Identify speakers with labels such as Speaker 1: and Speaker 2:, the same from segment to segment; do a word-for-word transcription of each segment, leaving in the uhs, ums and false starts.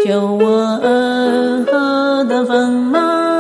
Speaker 1: 救我恩何等锋芒，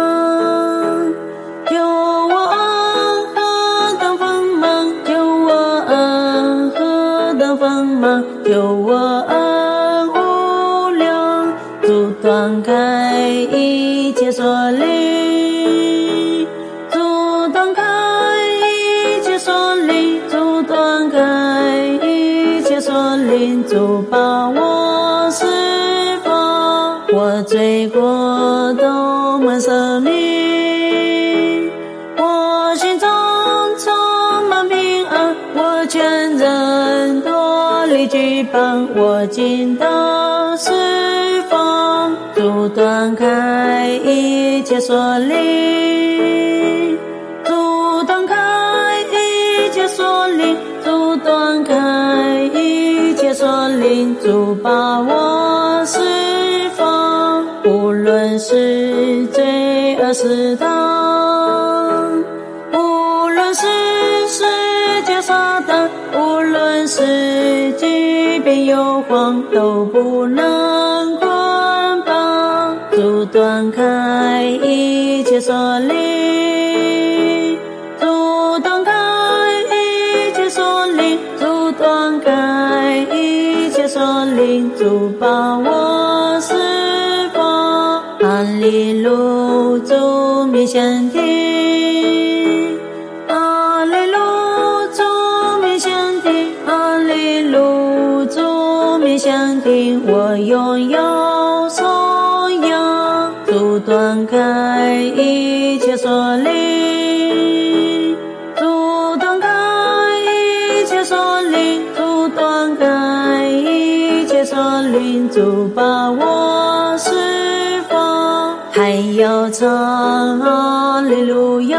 Speaker 1: 救我恩何等锋芒，救我恩何等锋芒，救我恩无量，阻断开一切锁链，阻断开一切锁链，阻断开一切锁链，主把我释放，我罪过都满赦免，我心中充满平安，我全人脱离惧怕，我尽都释放，阻断开一切锁链，阻断开一切锁链，阻断开一切锁链，主把我释放，无论是罪恶试探，无论是世界撒旦，无论是疾病忧患，都不能捆绑，阻断开一切锁链，阻断开一切锁链，阻断开一切锁链，主把我释放。哈利路主面向天，哈利路主面向天，哈利路主面向天，我拥有颂扬，阻断开一切锁链，阻断开一切锁链，阻断开一切锁链，主把我释放，还要唱哈利路亚，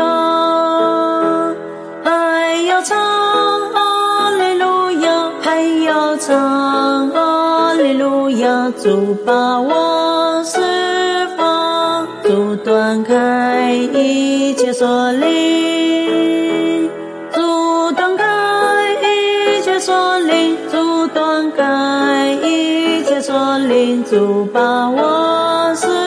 Speaker 1: 还要唱哈利路亚，还要唱哈利路亚，主把我释放，阻断开一切锁链，阻断开一切锁链，阻断开一切锁链，主把我释放。